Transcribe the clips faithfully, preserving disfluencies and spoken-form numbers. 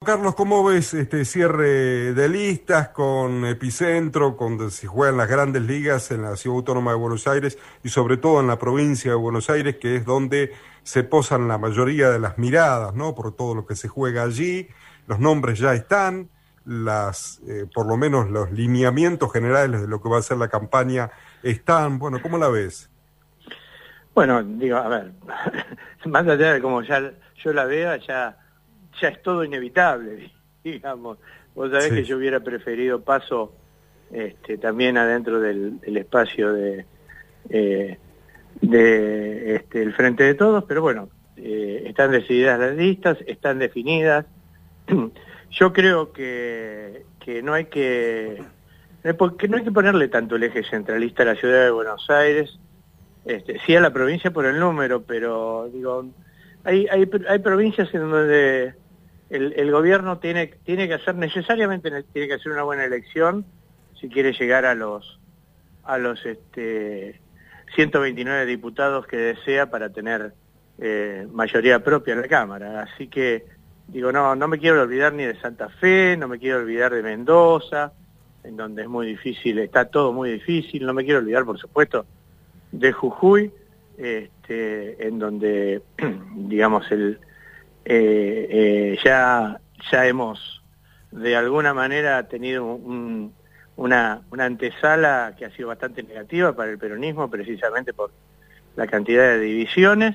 Carlos, ¿cómo ves este cierre de listas con Epicentro, cuando se juegan las grandes ligas en la Ciudad Autónoma de Buenos Aires y sobre todo en la provincia de Buenos Aires, que es donde se posan la mayoría de las miradas, ¿no? Por todo lo que se juega allí, los nombres ya están, las eh, por lo menos los lineamientos generales de lo que va a ser la campaña están. Bueno, ¿cómo la ves? Bueno, digo, a ver, más allá de como ya yo la vea, ya ya es todo inevitable, digamos. Vos sabés sí. que yo hubiera preferido paso este, también adentro del, del espacio de, eh, de este, el Frente de Todos, pero bueno, eh, están decididas las listas, están definidas. Yo creo que, que no hay que que no hay que ponerle tanto el eje centralista a la ciudad de Buenos Aires, este, sí a la provincia por el número, pero digo, hay, hay, hay provincias en donde el, el gobierno tiene, tiene que hacer necesariamente tiene que hacer una buena elección si quiere llegar a los a los este, ciento veintinueve diputados que desea para tener eh, mayoría propia en la Cámara. Así que digo, no, no me quiero olvidar ni de Santa Fe, no me quiero olvidar de Mendoza, en donde es muy difícil, está todo muy difícil, no me quiero olvidar, por supuesto, de Jujuy, este, en donde, digamos, el eh, eh, ya, ya hemos de alguna manera tenido un, una, una antesala que ha sido bastante negativa para el peronismo, precisamente por la cantidad de divisiones,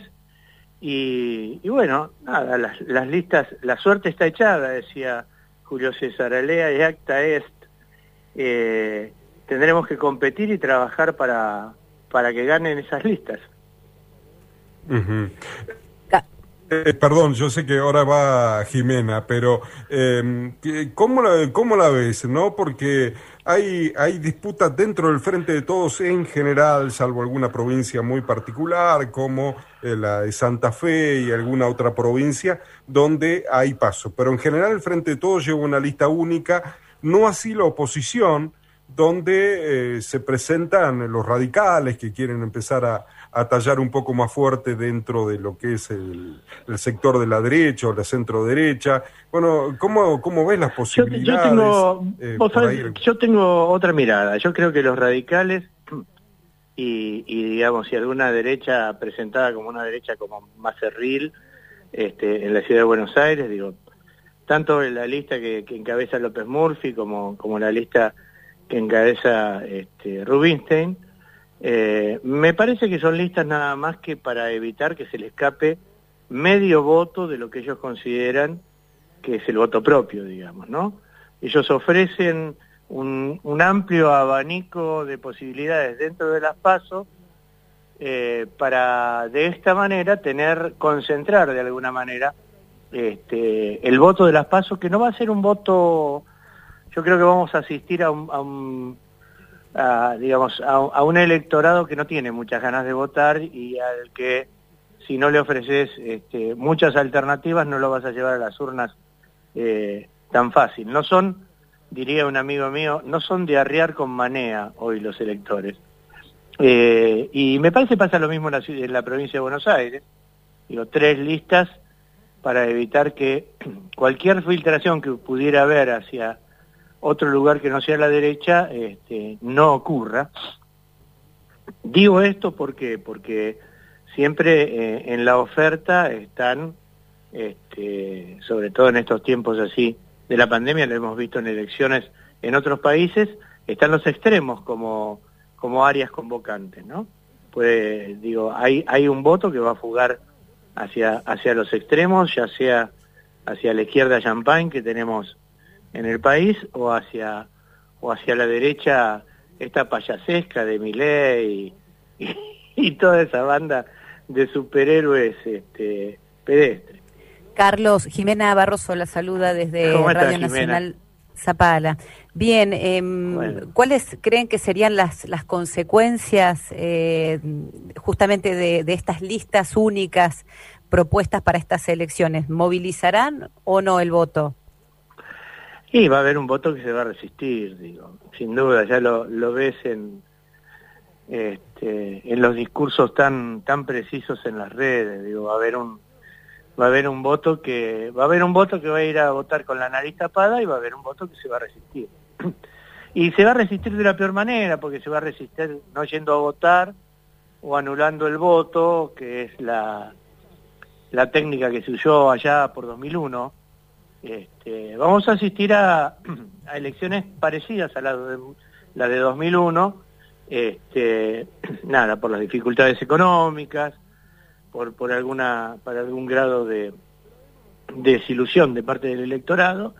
y, y bueno, nada, las, las listas, la suerte está echada, decía Julio César, alea y acta est, eh, tendremos que competir y trabajar para para que ganen esas listas. Uh-huh. Eh, perdón, yo sé que ahora va Jimena, pero eh, ¿cómo la, cómo la ves, no? Porque hay, hay disputas dentro del Frente de Todos en general, salvo alguna provincia muy particular, como eh, la de Santa Fe y alguna otra provincia, donde hay paso. Pero en general el Frente de Todos lleva una lista única, no así la oposición, donde eh, se presentan los radicales que quieren empezar a, a tallar un poco más fuerte dentro de lo que es el, el sector de la derecha o la centro derecha. Bueno, ¿cómo, cómo ves las posibilidades? Yo, yo, tengo, eh, vos sabés, yo tengo otra mirada. Yo creo que los radicales y, y digamos, si alguna derecha presentada como una derecha como más cerril este, en la ciudad de Buenos Aires, digo, tanto en la lista que, que encabeza López Murphy como, como la lista que encabeza este, Rubinstein, eh, me parece que son listas nada más que para evitar que se le escape medio voto de lo que ellos consideran que es el voto propio, digamos, ¿no? Ellos ofrecen un, un amplio abanico de posibilidades dentro de las PASO eh, para de esta manera tener, concentrar de alguna manera este, el voto de las PASO, que no va a ser un voto. Yo creo que vamos a asistir a un, a un a, digamos, a, a un electorado que no tiene muchas ganas de votar y al que si no le ofreces este, muchas alternativas no lo vas a llevar a las urnas eh, tan fácil. No son, diría un amigo mío, no son de arriar con manea hoy los electores. Eh, y me parece que pasa lo mismo en la, en la provincia de Buenos Aires. Digo, tres listas para evitar que cualquier filtración que pudiera haber hacia otro lugar que no sea la derecha, este, no ocurra. Digo esto porque porque siempre eh, en la oferta están, este, sobre todo en estos tiempos así de la pandemia, lo hemos visto en elecciones en otros países, están los extremos como, como áreas convocantes, ¿no? Pues digo, hay, hay un voto que va a fugar hacia, hacia los extremos, ya sea hacia la izquierda champagne que tenemos en el país o hacia o hacia la derecha esta payasesca de Milei y, y, y toda esa banda de superhéroes este, pedestres. Carlos, Jimena Barroso la saluda desde Radio Nacional Zapala. Bien, eh, bueno. ¿Cuáles creen que serían las, las consecuencias eh, justamente de, de estas listas únicas propuestas para estas elecciones? ¿Movilizarán o no el voto? Y va a haber un voto que se va a resistir, digo, sin duda, ya lo, lo ves en este, en los discursos tan tan precisos en las redes, digo, va a haber un va a haber un voto que va a haber un voto que va a ir a votar con la nariz tapada y va a haber un voto que se va a resistir. Y se va a resistir de la peor manera, porque se va a resistir no yendo a votar o anulando el voto, que es la, la técnica que se usó allá por dos mil uno. Este, vamos a asistir a, a elecciones parecidas a la de, la de dos mil uno, este, nada, por las dificultades económicas, por, por, alguna, por algún grado de, de desilusión de parte del electorado,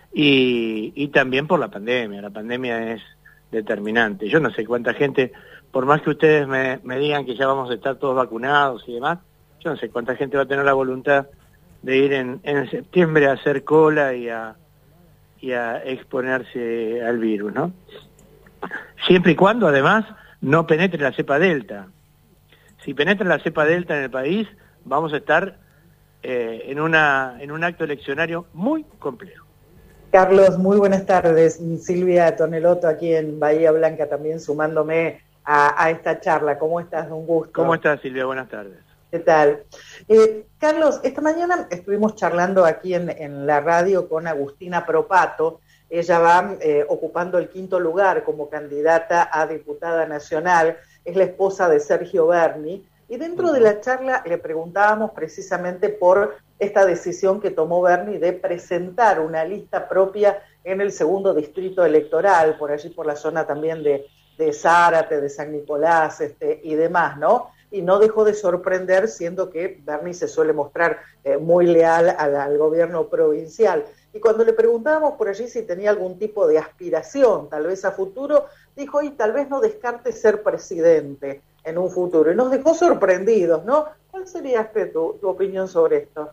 y, y también por la pandemia. La pandemia es determinante. Yo no sé cuánta gente, por más que ustedes me, me digan que ya vamos a estar todos vacunados y demás, yo no sé cuánta gente va a tener la voluntad de ir en, en septiembre a hacer cola y a, y a exponerse al virus, ¿no? Siempre y cuando, además, no penetre la cepa delta. Si penetra la cepa delta en el país, vamos a estar eh, en, una, en un acto eleccionario muy complejo. Carlos, muy buenas tardes. Silvia Tonelotto aquí en Bahía Blanca, también sumándome a, a esta charla. ¿Cómo estás? Un gusto. ¿Cómo estás, Silvia? Buenas tardes. ¿Qué tal? Eh, Carlos, esta mañana estuvimos charlando aquí en, en la radio con Agustina Propato. Ella va eh, ocupando el quinto lugar como candidata a diputada nacional. Es la esposa de Sergio Berni. Y dentro de la charla le preguntábamos precisamente por esta decisión que tomó Berni de presentar una lista propia en el segundo distrito electoral, por allí por la zona también de, de Zárate, de San Nicolás este, y demás, ¿no? Y no dejó de sorprender, siendo que Berni se suele mostrar eh, muy leal al, al gobierno provincial. Y cuando le preguntábamos por allí si tenía algún tipo de aspiración, tal vez a futuro, dijo, y tal vez no descarte ser presidente en un futuro. Y nos dejó sorprendidos, ¿no? ¿Cuál sería este, tu, tu opinión sobre esto?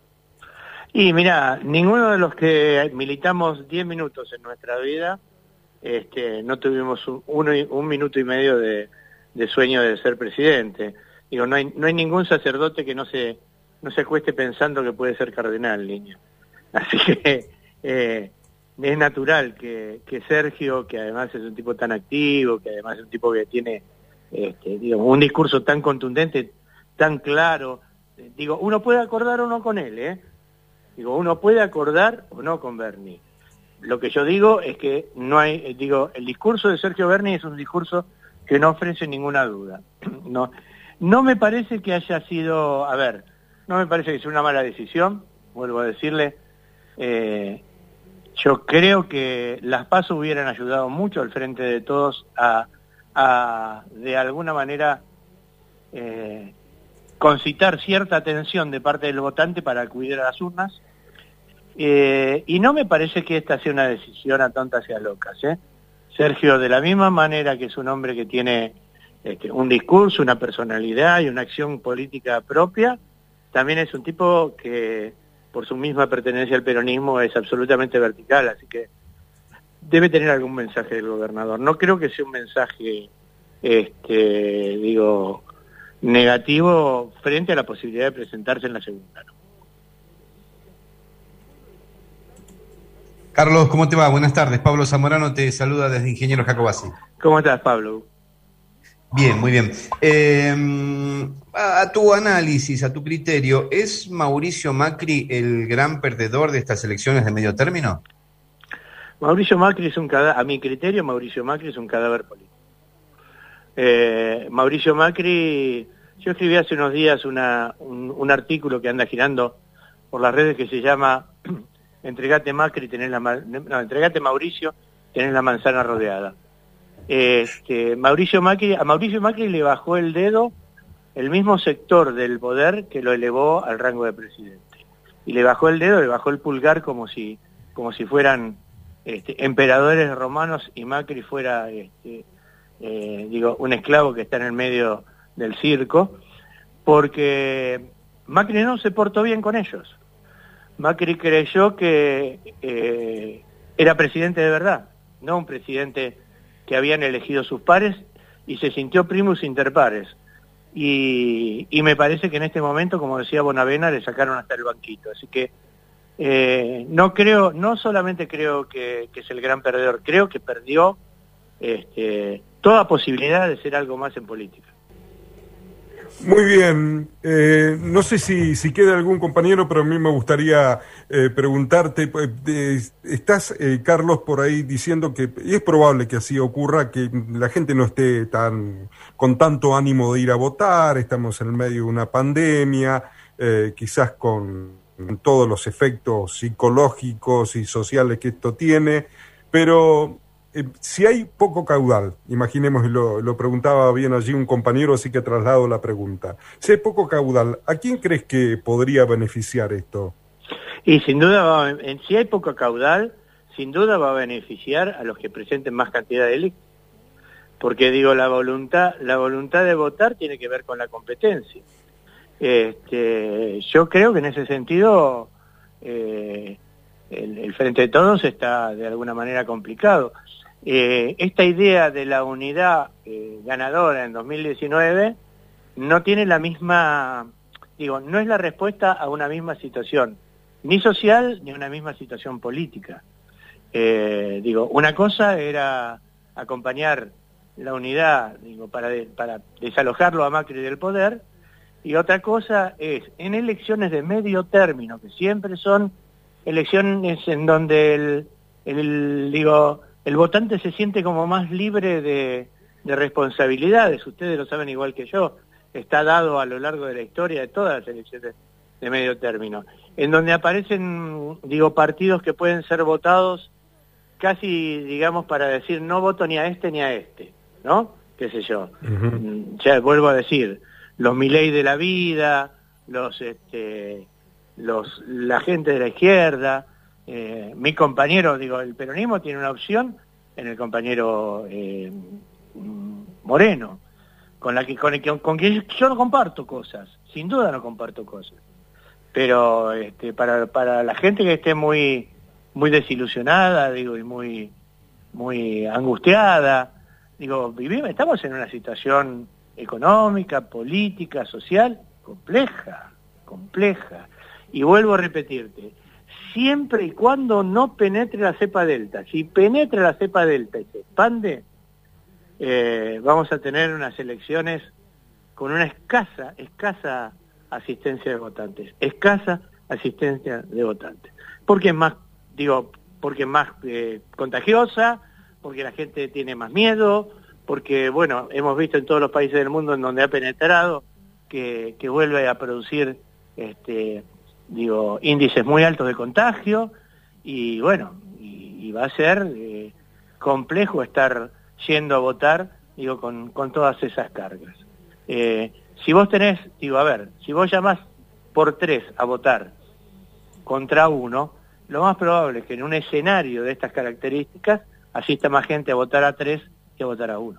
Y mira, ninguno de los que militamos diez minutos en nuestra vida, este, no tuvimos un, uno, un minuto y medio de, de sueño de ser presidente. Digo, no hay, no hay ningún sacerdote que no se, no se acueste pensando que puede ser cardenal, niño. Así que eh, es natural que, que Sergio, que además es un tipo tan activo, que además es un tipo que tiene este, digamos, un discurso tan contundente, tan claro, eh, digo, uno puede acordar o no con él, ¿eh? Digo, uno puede acordar o no con Berni. Lo que yo digo es que no hay, eh, digo, el discurso de Sergio Berni es un discurso que no ofrece ninguna duda. No, no me parece que haya sido, a ver, no me parece que sea una mala decisión, vuelvo a decirle, eh, yo creo que las PASO hubieran ayudado mucho al Frente de Todos a, a de alguna manera, eh, concitar cierta atención de parte del votante para acudir a las urnas, eh, y no me parece que esta sea una decisión a tontas y a locas, ¿eh? Sergio, de la misma manera que es un hombre que tiene este, un discurso, una personalidad y una acción política propia, también es un tipo que, por su misma pertenencia al peronismo, es absolutamente vertical, así que debe tener algún mensaje del gobernador. No creo que sea un mensaje, este, digo, negativo frente a la posibilidad de presentarse en la segunda, ¿no? Carlos, ¿cómo te va? Buenas tardes. Pablo Zamorano te saluda desde Ingeniero Jacobasi. ¿Cómo estás, Pablo? Bien, muy bien. Eh, a tu análisis, a tu criterio, ¿es Mauricio Macri el gran perdedor de estas elecciones de medio término? Mauricio Macri es un cadáver, a mi criterio, Mauricio Macri es un cadáver político. Eh, Mauricio Macri, yo escribí hace unos días una, un, un artículo que anda girando por las redes que se llama Entregate Macri, tenés la no, Entregate Mauricio, tenés la manzana rodeada. Este, Mauricio Macri, a Mauricio Macri le bajó el dedo el mismo sector del poder que lo elevó al rango de presidente. Y le bajó el dedo, le bajó el pulgar como si, como si fueran este, emperadores romanos y Macri fuera este, Eh, digo, un esclavo que está en el medio del circo, porque Macri no se portó bien con ellos. Macri creyó que eh, era presidente de verdad, no un presidente que habían elegido sus pares, y se sintió primus inter pares. Y, y me parece que en este momento, como decía Bonavena, le sacaron hasta el banquito. Así que eh, no creo, no solamente creo que, que es el gran perdedor, creo que perdió Este, toda posibilidad de ser algo más en política. Muy bien, eh, no sé si, si queda algún compañero, pero a mí me gustaría eh, preguntarte, eh, estás, eh, Carlos, por ahí diciendo que, y es probable que así ocurra, que la gente no esté tan con tanto ánimo de ir a votar, estamos en el medio de una pandemia, eh, quizás con todos los efectos psicológicos y sociales que esto tiene, pero... Eh, si hay poco caudal, imaginemos, lo, lo preguntaba bien allí un compañero, así que traslado la pregunta. Si hay poco caudal, ¿a quién crees que podría beneficiar esto? Y sin duda, va a, si hay poco caudal, sin duda va a beneficiar a los que presenten más cantidad de electos. Porque digo, la voluntad, la voluntad de votar tiene que ver con la competencia. Este, yo creo que en ese sentido eh, el, el Frente de Todos está de alguna manera complicado. Eh, esta idea de la unidad eh, ganadora en dos mil diecinueve no tiene la misma, digo, no es la respuesta a una misma situación, ni social ni a una misma situación política. Eh, digo, una cosa era acompañar la unidad, digo, para, de, para desalojarlo a Macri del poder, y otra cosa es, en elecciones de medio término, que siempre son elecciones en donde el, el digo, el votante se siente como más libre de, de responsabilidades, ustedes lo saben igual que yo, está dado a lo largo de la historia de todas las elecciones de medio término, en donde aparecen, digo, partidos que pueden ser votados casi, digamos, para decir no voto ni a este ni a este, ¿no? Qué sé yo. Uh-huh. Ya vuelvo a decir, los Milei de la vida, los, este, los, la gente de la izquierda. Eh, mi compañero, digo, el peronismo tiene una opción en el compañero eh, Moreno, con la que con, el, con quien yo no comparto cosas, sin duda no comparto cosas, pero este, para para la gente que esté muy muy desilusionada, digo, y muy muy angustiada, digo, vivimos, estamos en una situación económica, política, social compleja, compleja, y vuelvo a repetirte, siempre y cuando no penetre la cepa delta. Si penetra la cepa delta y se expande, eh, vamos a tener unas elecciones con una escasa, escasa asistencia de votantes, escasa asistencia de votantes. Porque es más, digo, porque es más eh, contagiosa, porque la gente tiene más miedo, porque, bueno, hemos visto en todos los países del mundo en donde ha penetrado que, que vuelve a producir este digo, índices muy altos de contagio, y bueno, y, y va a ser eh, complejo estar yendo a votar, digo, con, con todas esas cargas. Eh, si vos tenés, digo, a ver, si vos llamás por tres a votar contra uno, lo más probable es que en un escenario de estas características asista más gente a votar a tres que a votar a uno.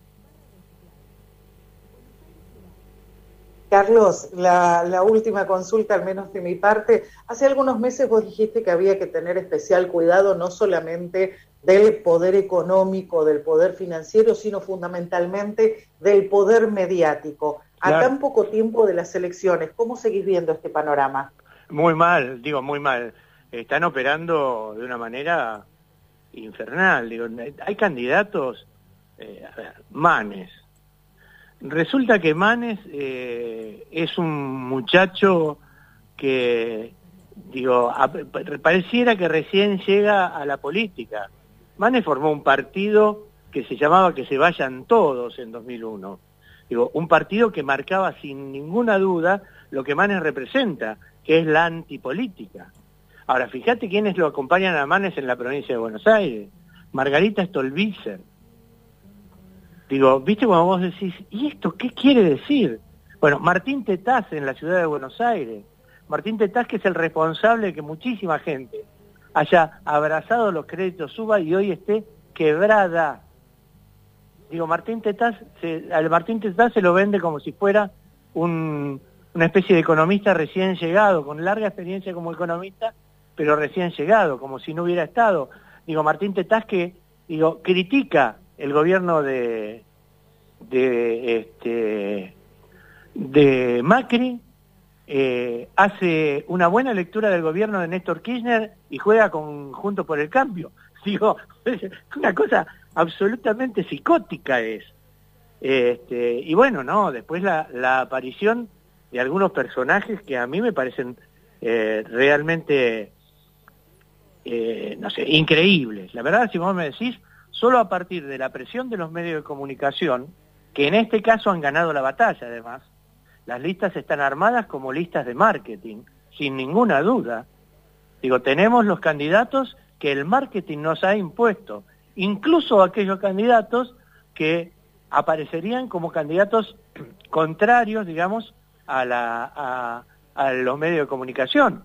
Carlos, la, la última consulta, al menos de mi parte. Hace algunos meses vos dijiste que había que tener especial cuidado no solamente del poder económico, del poder financiero, sino fundamentalmente del poder mediático. Claro. A tan poco tiempo de las elecciones, ¿cómo seguís viendo este panorama? Muy mal, digo, muy mal. Están operando de una manera infernal. Digo, hay candidatos, eh, a ver, Manes. Resulta que Manes eh, es un muchacho que, digo, a, pareciera que recién llega a la política. Manes formó un partido que se llamaba Que se vayan todos en dos mil uno. Digo, un partido que marcaba sin ninguna duda lo que Manes representa, que es la antipolítica. Ahora, fíjate quiénes lo acompañan a Manes en la provincia de Buenos Aires. Margarita Stolbizer. Digo, ¿viste cuando vos decís, ¿y esto qué quiere decir? Bueno, Martín Tetaz en la ciudad de Buenos Aires. Martín Tetaz, que es el responsable de que muchísima gente haya abrazado los créditos suba y hoy esté quebrada. Digo, Martín Tetaz, se, al Martín Tetaz se lo vende como si fuera un, una especie de economista recién llegado, con larga experiencia como economista, pero recién llegado, como si no hubiera estado. Digo, Martín Tetaz que, digo, critica el gobierno de de este de Macri, eh, hace una buena lectura del gobierno de Néstor Kirchner y juega con Juntos por el Cambio. Digo, una cosa absolutamente psicótica es. Este, y bueno, no, después la, la aparición de algunos personajes que a mí me parecen eh, realmente, eh, no sé, increíbles. La verdad, si vos me decís, solo a partir de la presión de los medios de comunicación, que en este caso han ganado la batalla además, las listas están armadas como listas de marketing, sin ninguna duda. Digo, tenemos los candidatos que el marketing nos ha impuesto, incluso aquellos candidatos que aparecerían como candidatos contrarios, digamos, a, la, a, a los medios de comunicación.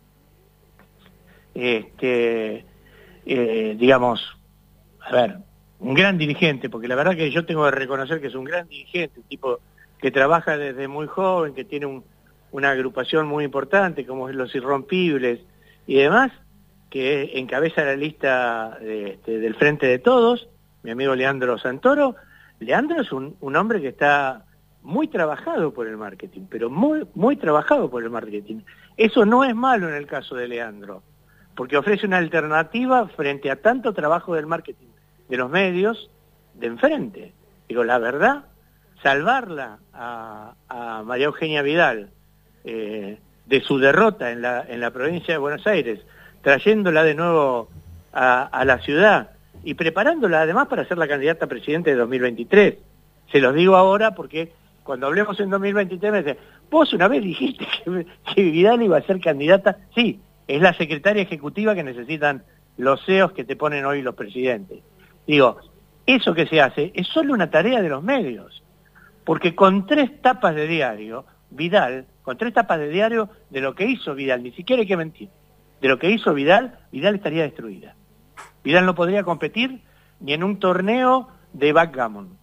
Este, eh, digamos, a ver, un gran dirigente, porque la verdad que yo tengo que reconocer que es un gran dirigente, un tipo que trabaja desde muy joven, que tiene un, una agrupación muy importante, como es Los Irrompibles, y demás, que encabeza la lista de, este, del Frente de Todos, mi amigo Leandro Santoro. Leandro es un, un hombre que está muy trabajado por el marketing, pero muy, muy trabajado por el marketing. Eso no es malo en el caso de Leandro, porque ofrece una alternativa frente a tanto trabajo del marketing de los medios de enfrente. Digo, la verdad, salvarla a, a María Eugenia Vidal eh, de su derrota en la, en la provincia de Buenos Aires, trayéndola de nuevo a, a la ciudad y preparándola además para ser la candidata a presidente de dos mil veintitrés. Se los digo ahora porque cuando hablemos en dos mil veintitrés me dicen, vos una vez dijiste que, que Vidal iba a ser candidata. Sí, es la secretaria ejecutiva que necesitan los C E Os que te ponen hoy los presidentes. Digo, eso que se hace es solo una tarea de los medios, porque con tres tapas de diario, Vidal, con tres tapas de diario de lo que hizo Vidal, ni siquiera hay que mentir, de lo que hizo Vidal, Vidal estaría destruida. Vidal no podría competir ni en un torneo de backgammon.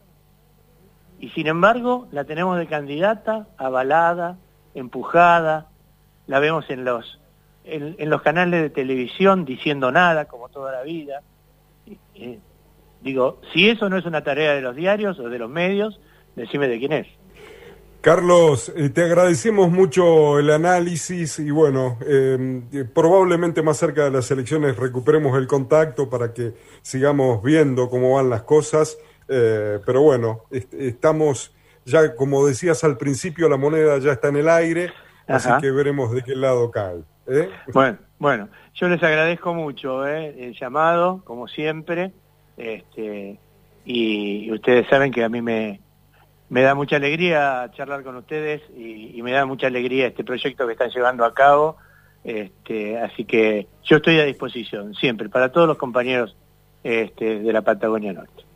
Y sin embargo, la tenemos de candidata, avalada, empujada, la vemos en los, en, en los canales de televisión diciendo nada, como toda la vida. Eh, digo, si eso no es una tarea de los diarios o de los medios, decime de quién es. Carlos, eh, te agradecemos mucho el análisis y bueno, eh, probablemente más cerca de las elecciones recuperemos el contacto para que sigamos viendo cómo van las cosas, eh, pero bueno, est- estamos ya, como decías al principio, la moneda ya está en el aire, Ajá. Así que veremos de qué lado cae. ¿eh? Bueno, bueno, yo les agradezco mucho ¿eh? el llamado, como siempre, este, y, y ustedes saben que a mí me... Me da mucha alegría charlar con ustedes y, y me da mucha alegría este proyecto que están llevando a cabo. Este, así que yo estoy a disposición siempre para todos los compañeros este, de la Patagonia Norte.